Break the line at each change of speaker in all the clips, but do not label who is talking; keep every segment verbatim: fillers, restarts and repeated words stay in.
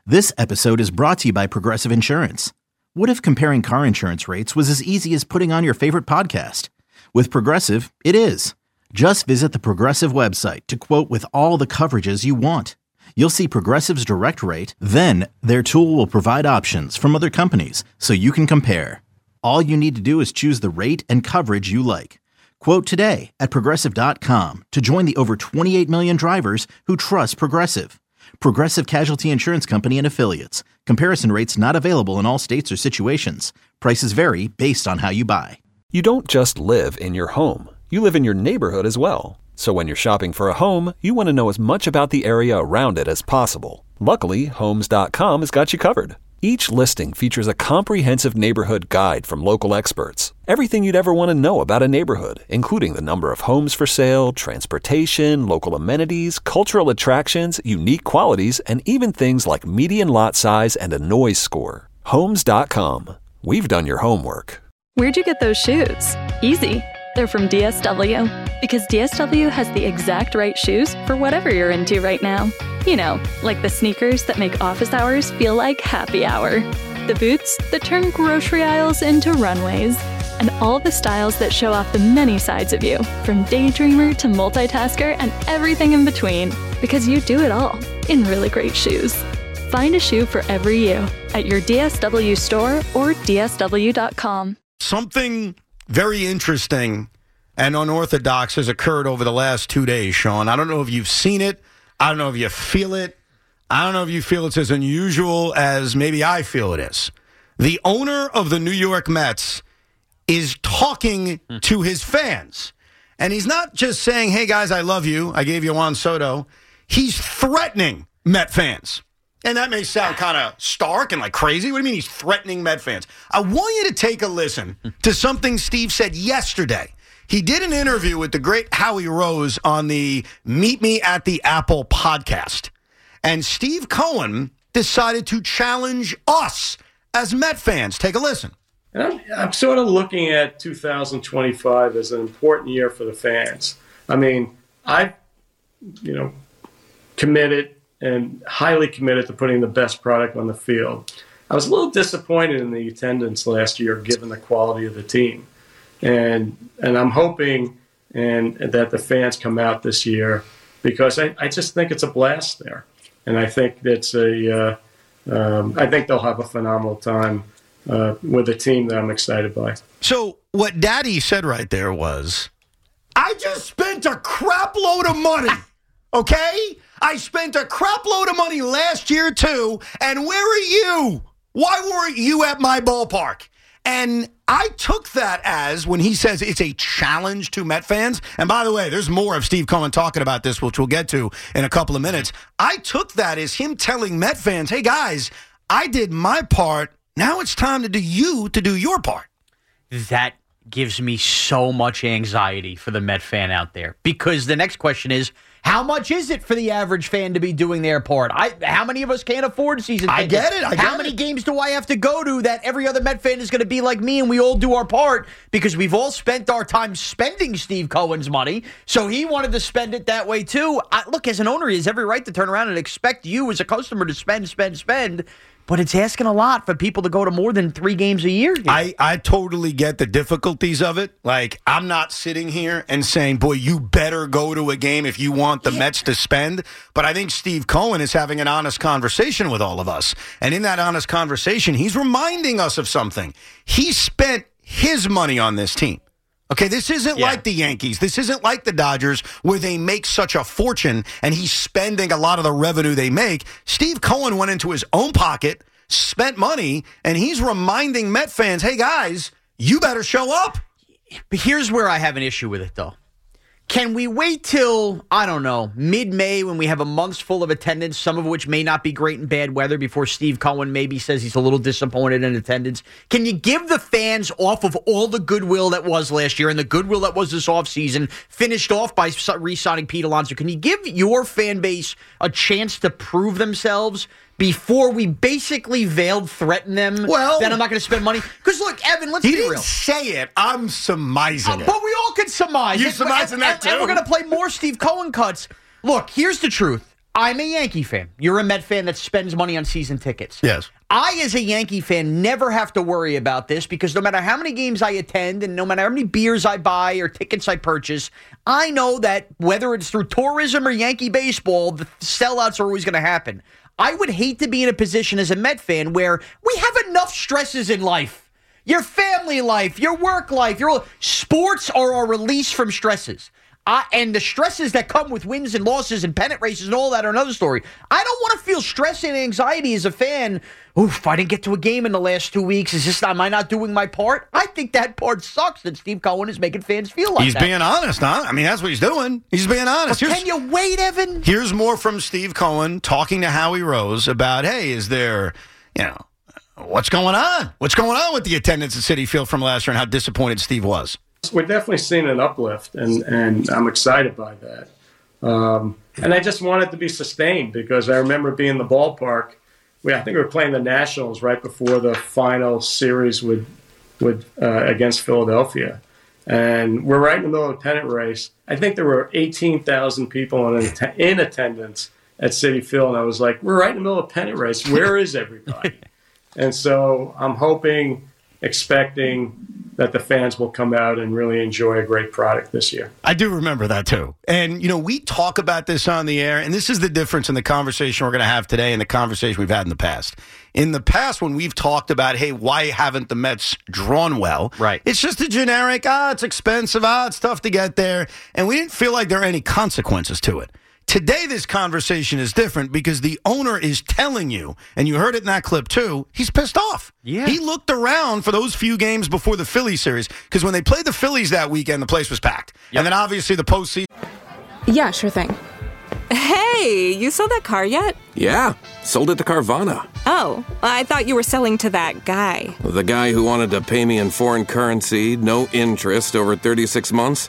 This episode is brought to you by Progressive Insurance. What if comparing car insurance rates was as easy as putting on your favorite podcast? With Progressive, it is. Just visit the Progressive website to quote with all the coverages you want. You'll see Progressive's direct rate, then their tool will provide options from other companies so you can compare. All you need to do is choose the rate and coverage you like. Quote today at progressive dot com to join the over twenty-eight million drivers who trust Progressive. Progressive Casualty Insurance Company and Affiliates. Comparison rates not available in all states or situations. Prices vary based on how you buy.
You don't just live in your home. You live in your neighborhood as well. So when you're shopping for a home, you want to know as much about the area around it as possible. Luckily, Homes dot com has got you covered. Each listing features a comprehensive neighborhood guide from local experts. Everything you'd ever want to know about a neighborhood, including the number of homes for sale, transportation, local amenities, cultural attractions, unique qualities, and even things like median lot size and a noise score. Homes dot com. We've done your homework.
Where'd you get those shoes? Easy. They're from D S W. Because D S W has the exact right shoes for whatever you're into right now. You know, like the sneakers that make office hours feel like happy hour. The boots that turn grocery aisles into runways. And all the styles that show off the many sides of you, from daydreamer to multitasker and everything in between. Because you do it all in really great shoes. Find a shoe for every you at your D S W store or D S W dot com.
Something very interesting and unorthodox has occurred over the last two days, Sean. I don't know if you've seen it. I don't know if you feel it. I don't know if you feel it's as unusual as maybe I feel it is. The owner of the New York Mets is talking to his fans. And he's not just saying, hey, guys, I love you. I gave you Juan Soto. He's threatening Met fans. And that may sound kind of stark and like crazy. What do you mean he's threatening Met fans? I want you to take a listen to something Steve said yesterday. He did an interview with the great Howie Rose on the Meet Me at the Apple podcast. And Steve Cohen decided to challenge us as Met fans. Take a listen.
And I'm, I'm sort of looking at two thousand twenty-five as an important year for the fans. I mean, I, you know, committed and highly committed to putting the best product on the field. I was a little disappointed in the attendance last year, given the quality of the team. And and I'm hoping and, and that the fans come out this year because I, I just think it's a blast there. And I think it's a, uh, um, I think they'll have a phenomenal time uh, with a team that I'm excited by.
So what Daddy said right there was, I just spent a crap load of money, okay? I spent a crap load of money last year too, and where are you? Why weren't you at my ballpark? And I took that as, when he says it's a challenge to Met fans, and by the way, there's more of Steve Cohen talking about this, which we'll get to in a couple of minutes. I took that as him telling Met fans, hey guys, I did my part. Now it's time to do you to do your part.
That gives me so much anxiety for the Met fan out there, because the next question is, how much is it for the average fan to be doing their part? I, how many of us can't afford season tickets?
I get it. I get
how many
it.
games do I have to go to that every other Met fan is going to be like me and we all do our part? Because we've all spent our time spending Steve Cohen's money, so he wanted to spend it that way too. I, look, as an owner, he has every right to turn around and expect you as a customer to spend, spend, spend. But it's asking a lot for people to go to more than three games a year.
I, I totally get the difficulties of it. Like, I'm not sitting here and saying, boy, you better go to a game if you want the yeah. Mets to spend. But I think Steve Cohen is having an honest conversation with all of us. And in that honest conversation, he's reminding us of something. He spent his money on this team. Okay, this isn't yeah. like the Yankees. This isn't like the Dodgers where they make such a fortune and he's spending a lot of the revenue they make. Steve Cohen went into his own pocket, spent money, and he's reminding Met fans, hey, guys, you better show up.
But here's where I have an issue with it, though. Can we wait till, I don't know, mid-May when we have a month's full of attendance, some of which may not be great in bad weather, before Steve Cohen maybe says he's a little disappointed in attendance? Can you give the fans, off of all the goodwill that was last year and the goodwill that was this offseason, finished off by re-signing Pete Alonso, can you give your fan base a chance to prove themselves before we basically veiled threaten them
well,
that I'm not going to spend money? Because, look, Evan, let's
he
be
didn't
real.
say it. I'm surmising
uh,
it.
But we all can surmise
You
it.
surmising
and,
that,
and,
too?
And we're going to play more Steve Cohen cuts. Look, here's the truth. I'm a Yankee fan. You're a Met fan that spends money on season tickets.
Yes.
I, as a Yankee fan, never have to worry about this because no matter how many games I attend and no matter how many beers I buy or tickets I purchase, I know that whether it's through tourism or Yankee baseball, the sellouts are always going to happen. I would hate to be in a position as a Met fan where we have enough stresses in life. Your family life, your work life, your sports are a release from stresses. Uh, and the stresses that come with wins and losses and pennant races and all that are another story. I don't want to feel stress and anxiety as a fan. Oof, I didn't get to a game in the last two weeks. Is this, am I not doing my part? I think that part sucks that Steve Cohen is making fans feel like
he's
that.
He's being honest, huh? I mean, that's what he's doing. He's being honest.
But can you wait, Evan?
Here's more from Steve Cohen talking to Howie Rose about, hey, is there, you know, what's going on? What's going on with the attendance at Citi Field from last year and how disappointed Steve was?
We're definitely seeing an uplift, and, and I'm excited by that. Um, and I just want it to be sustained because I remember being in the ballpark. We, I think we were playing the Nationals right before the final series with, with uh, against Philadelphia. And we're right in the middle of a pennant race. I think there were eighteen thousand people in, in attendance at Citi Field. And I was like, we're right in the middle of a pennant race. Where is everybody? And so I'm hoping, expecting that the fans will come out and really enjoy a great product this year.
I do remember that too. And, you know, we talk about this on the air, and this is the difference in the conversation we're going to have today and the conversation we've had in the past. In the past, when we've talked about, hey, why haven't the Mets drawn well?
Right.
It's just a generic, ah, it's expensive, ah, it's tough to get there. And we didn't feel like there are any consequences to it. Today, this conversation is different because the owner is telling you, and you heard it in that clip too, he's pissed off.
Yeah.
He looked around for those few games before the Phillies series because when they played the Phillies that weekend, the place was packed. Yep. And then obviously the postseason.
Yeah, sure thing. Hey, you sold that car yet?
Yeah, sold it to Carvana.
Oh, I thought you were selling to that guy.
The guy who wanted to pay me in foreign currency, no interest, over thirty-six months?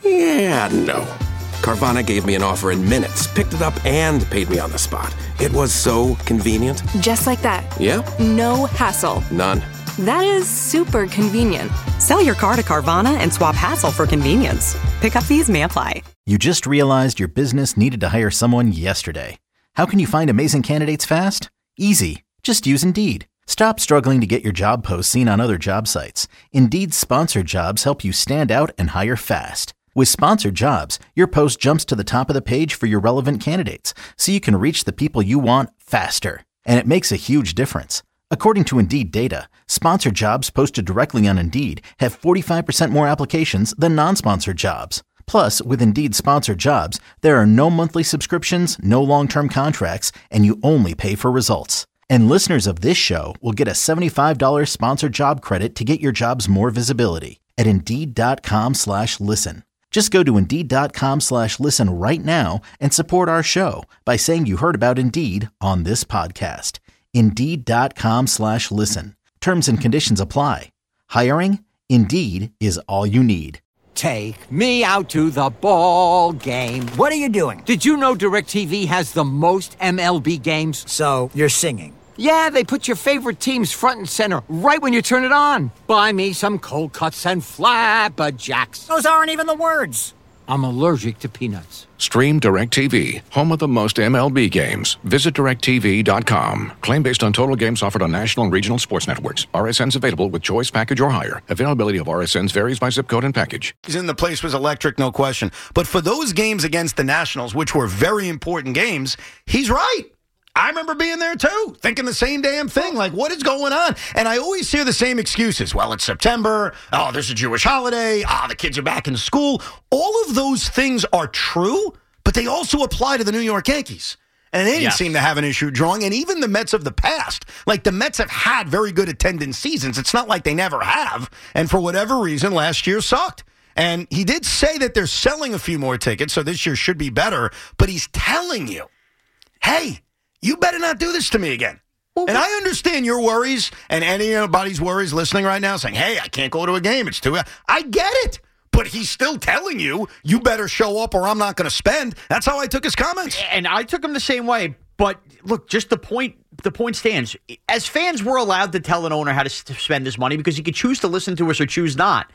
Yeah, no. Carvana gave me an offer in minutes, picked it up, and paid me on the spot. It was so convenient.
Just like that.
Yeah.
No hassle.
None.
That is super convenient.
Sell your car to Carvana and swap hassle for convenience. Pickup fees may apply.
You just realized your business needed to hire someone yesterday. How can you find amazing candidates fast? Easy. Just use Indeed. Stop struggling to get your job posts seen on other job sites. Indeed's sponsored jobs help you stand out and hire fast. With sponsored jobs, your post jumps to the top of the page for your relevant candidates, so you can reach the people you want faster. And it makes a huge difference. According to Indeed data, sponsored jobs posted directly on Indeed have forty-five percent more applications than non-sponsored jobs. Plus, with Indeed sponsored jobs, there are no monthly subscriptions, no long-term contracts, and you only pay for results. And listeners of this show will get a seventy-five dollars sponsored job credit to get your jobs more visibility at Indeed.com slash listen. Just go to Indeed.com slash listen right now and support our show by saying you heard about Indeed on this podcast. Indeed.com slash listen. Terms and conditions apply. Hiring? Indeed is all you need.
Take me out to the ball game.
What are you doing?
Did you know DirecTV has the most M L B games?
So, you're singing?
Yeah, they put your favorite teams front and center right when you turn it on. Buy me some cold cuts and flapjacks.
Those aren't even the words.
I'm allergic to peanuts.
Stream DirecTV, home of the most M L B games. Visit direct T V dot com. Claim based on total games offered on national and regional sports networks. R S Ns available with choice package or higher. Availability of R S Ns varies by zip code and package.
In the place was electric, no question. But for those games against the Nationals, which were very important games, he's right. I remember being there too, thinking the same damn thing. Like, what is going on? And I always hear the same excuses. Well, it's September. Oh, there's a Jewish holiday. Ah, oh, the kids are back in school. All of those things are true, but they also apply to the New York Yankees. And they didn't yes. seem to have an issue drawing. And even the Mets of the past, like the Mets have had very good attendance seasons. It's not like they never have. And for whatever reason, last year sucked. And he did say that they're selling a few more tickets, so this year should be better. But he's telling you, hey, you better not do this to me again. Well, and I understand your worries and anybody's worries listening right now saying, hey, I can't go to a game. It's too... I get it. But he's still telling you, you better show up or I'm not going to spend. That's how I took his comments.
And I took him the same way. But look, just the point the point stands. As fans, we're allowed to tell an owner how to spend his money because he could choose to listen to us or choose not.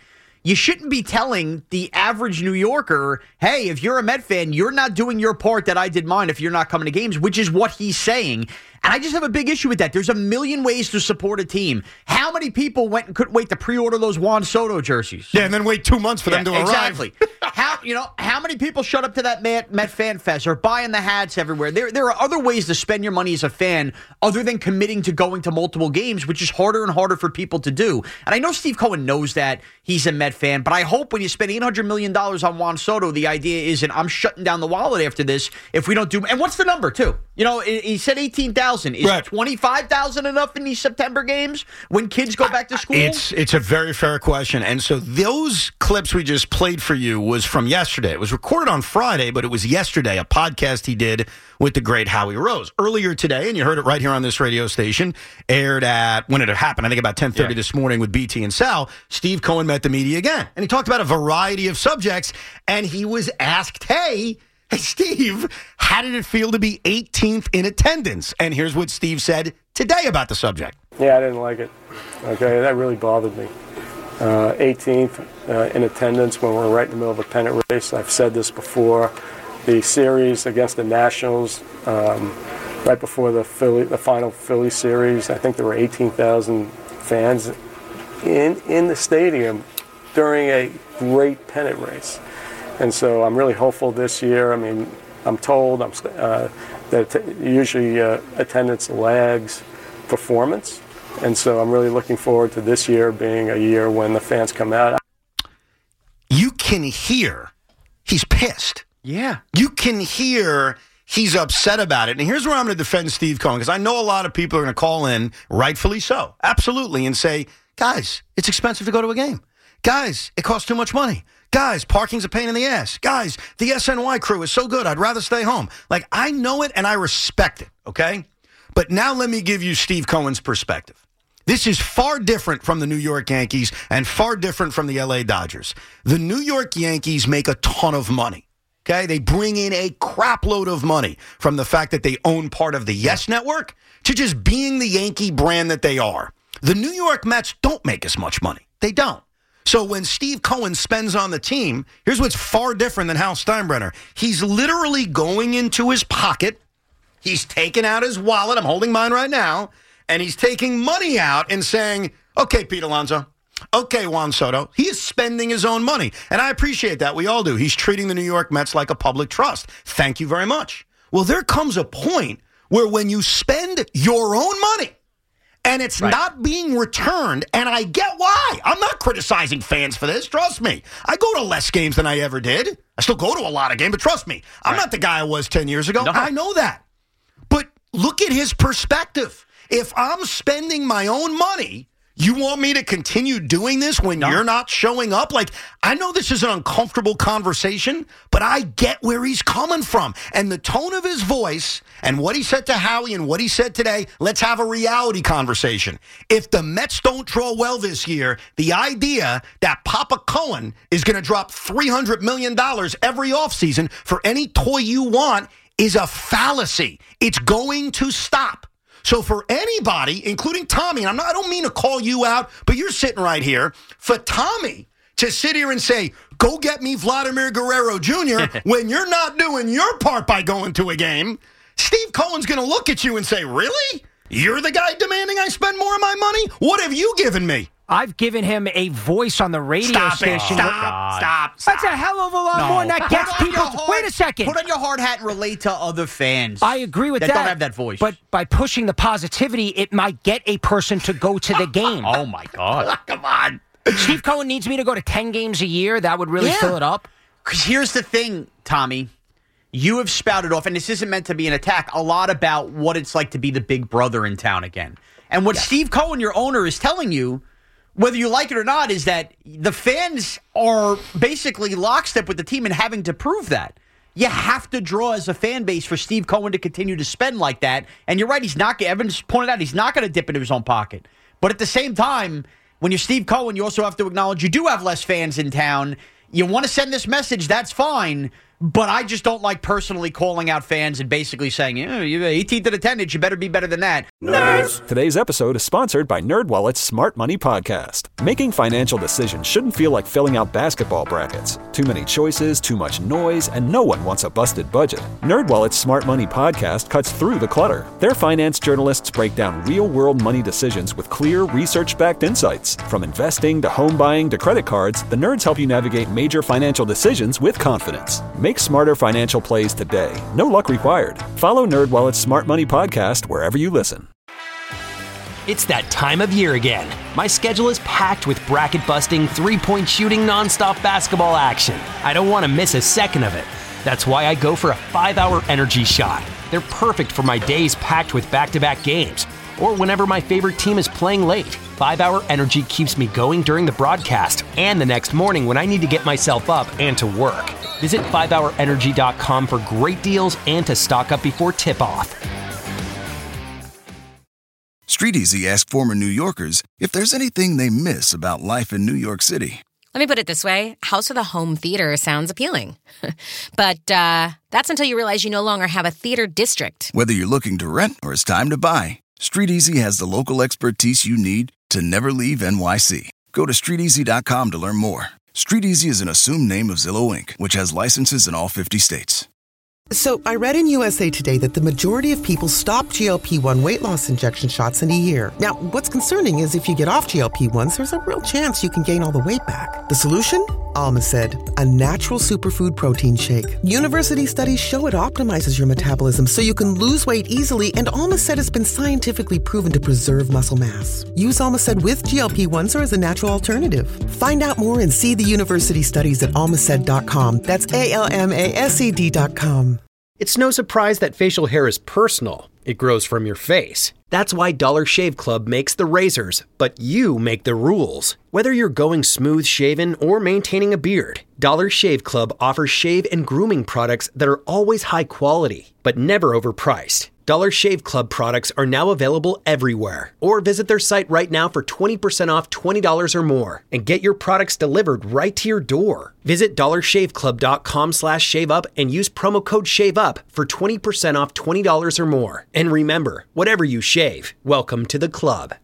you shouldn't be telling the average New Yorker, hey, if you're a Met fan, you're not doing your part that I did mine if you're not coming to games, which is what he's saying. And I just have a big issue with that. There's a million ways to support a team. How many people went and couldn't wait to pre-order those Juan Soto jerseys?
Yeah, and then wait two months for
yeah,
them to arrive.
Exactly. How you know how many people showed up to that Met, Met Fan Fest or buying the hats everywhere? There, there are other ways to spend your money as a fan other than committing to going to multiple games, which is harder and harder for people to do. And I know Steve Cohen knows that he's a Met fan, but I hope when you spend eight hundred million dollars on Juan Soto, the idea isn't I'm shutting down the wallet after this if we don't do. And what's the number too? You know, he said eighteen thousand. Is
right.
twenty-five thousand enough in these September games when kids go back to school?
It's it's a very fair question. And so those clips we just played for you was from yesterday. It was recorded on Friday, but it was yesterday, a podcast he did with the great Howie Rose. Earlier today, and you heard it right here on this radio station, aired at, when it happened, I think about ten thirty yeah. this morning with B T and Sal, Steve Cohen met the media again. And he talked about a variety of subjects, and he was asked, hey, Hey, Steve, how did it feel to be eighteenth in attendance? And here's what Steve said today about the subject.
Yeah, I didn't like it. Okay, that really bothered me. Uh, eighteenth uh, in attendance when we're right in the middle of a pennant race. I've said this before. The series against the Nationals, um, right before the Philly, the final Philly series, I think there were eighteen thousand fans in in the stadium during a great pennant race. And so I'm really hopeful this year. I mean, I'm told I'm, uh, that usually uh, attendance lags performance. And so I'm really looking forward to this year being a year when the fans come out.
You can hear he's pissed.
Yeah.
You can hear he's upset about it. And here's where I'm going to defend Steve Cohen, because I know a lot of people are going to call in, rightfully so, absolutely, and say, guys, it's expensive to go to a game. Guys, it costs too much money. Guys, parking's a pain in the ass. Guys, the S N Y crew is so good, I'd rather stay home. Like, I know it and I respect it, okay? But now let me give you Steve Cohen's perspective. This is far different from the New York Yankees and far different from the L A Dodgers. The New York Yankees make a ton of money, okay? They bring in a crap load of money from the fact that they own part of the Yes Network to just being the Yankee brand that they are. The New York Mets don't make as much money. They don't. So when Steve Cohen spends on the team, here's what's far different than Hal Steinbrenner. He's literally going into his pocket. He's taking out his wallet. I'm holding mine right now. And he's taking money out and saying, okay, Pete Alonso. Okay, Juan Soto. He is spending his own money. And I appreciate that. We all do. He's treating the New York Mets like a public trust. Thank you very much. Well, there comes a point where when you spend your own money, and it's right. not being returned, and I get why. I'm not criticizing fans for this. Trust me. I go to less games than I ever did. I still go to a lot of games, but trust me, I'm right. not the guy I was ten years ago. No. I know that. But look at his perspective. If I'm spending my own money, you want me to continue doing this when no. you're not showing up? Like, I know this is an uncomfortable conversation, but I get where he's coming from. And the tone of his voice and what he said to Howie and what he said today, let's have a reality conversation. If the Mets don't draw well this year, the idea that Papa Cohen is going to drop three hundred million dollars every offseason for any toy you want is a fallacy. It's going to stop. So for anybody, including Tommy, and I'm not, I don't mean to call you out, but you're sitting right here, for Tommy to sit here and say, go get me Vladimir Guerrero Junior when you're not doing your part by going to a game, Steve Cohen's going to look at you and say, really? You're the guy demanding I spend more of my money? What have you given me?
I've given him a voice on the radio
stop
station.
It. Stop, stop, stop.
That's a hell of a lot no. more than that gets people.
Hard,
wait a second.
Put on your hard hat and relate to other fans.
I agree with
that.
That
don't have that voice.
But by pushing the positivity, it might get a person to go to the game.
Oh, my God.
Come on.
Steve Cohen needs me to go to ten games a year. That would really
yeah.
fill it up.
Because here's the thing, Tommy. You have spouted off, and this isn't meant to be an attack, a lot about what it's like to be the big brother in town again. And what yes. Steve Cohen, your owner, is telling you, whether you like it or not, is that the fans are basically lockstep with the team and having to prove that. You have to draw as a fan base for Steve Cohen to continue to spend like that. And you're right, he's not. Evans pointed out he's not going to dip into his own pocket. But at the same time, when you're Steve Cohen, you also have to acknowledge you do have less fans in town. You want to send this message, that's fine. But I just don't like personally calling out fans and basically saying, yeah, you're eighteenth in attendance, you better be better than that.
Nerds! Today's episode is sponsored by NerdWallet's Smart Money Podcast. Making financial decisions shouldn't feel like filling out basketball brackets. Too many choices, too much noise, and no one wants a busted budget. NerdWallet's Smart Money Podcast cuts through the clutter. Their finance journalists break down real-world money decisions with clear, research-backed insights. From investing to home buying to credit cards, the nerds help you navigate major financial decisions with confidence. Make smarter financial plays today. No luck required. Follow NerdWallet's Smart Money Podcast wherever you listen.
It's that time of year again. My schedule is packed with bracket-busting, three-point shooting, nonstop basketball action. I don't want to miss a second of it. That's why I go for a five-hour energy shot. They're perfect for my days packed with back-to-back games, or whenever my favorite team is playing late. five-hour energy keeps me going during the broadcast and the next morning when I need to get myself up and to work. Visit five hour energy dot com for great deals and to stock up before tip-off.
StreetEasy asked former New Yorkers if there's anything they miss about life in New York City.
Let me put it this way. House of the Home Theater sounds appealing. But uh, that's until you realize you no longer have a theater district.
Whether you're looking to rent or it's time to buy, StreetEasy has the local expertise you need to never leave N Y C. Go to street easy dot com to learn more. StreetEasy is an assumed name of Zillow Incorporated, which has licenses in all fifty states.
So I read in U S A Today that the majority of people stop G L P one weight loss injection shots in a year. Now, what's concerning is if you get off G L P ones, there's a real chance you can gain all the weight back. The solution? Alma said, a natural superfood protein shake. University studies show it optimizes your metabolism so you can lose weight easily, and Alma said it's been scientifically proven to preserve muscle mass. Use Alma said with G L P ones or as a natural alternative. Find out more and see the university studies at almased dot com. That's A L M A S E D dot com.
It's no surprise that facial hair is personal. It grows from your face. That's why Dollar Shave Club makes the razors, but you make the rules. Whether you're going smooth shaven or maintaining a beard, Dollar Shave Club offers shave and grooming products that are always high quality, but never overpriced. Dollar Shave Club products are now available everywhere. Or visit their site right now for twenty percent off twenty dollars or more and get your products delivered right to your door. Visit dollar shave club dot com slash shave up and use promo code SHAVEUP for twenty percent off twenty dollars or more. And remember, whatever you shave, welcome to the club.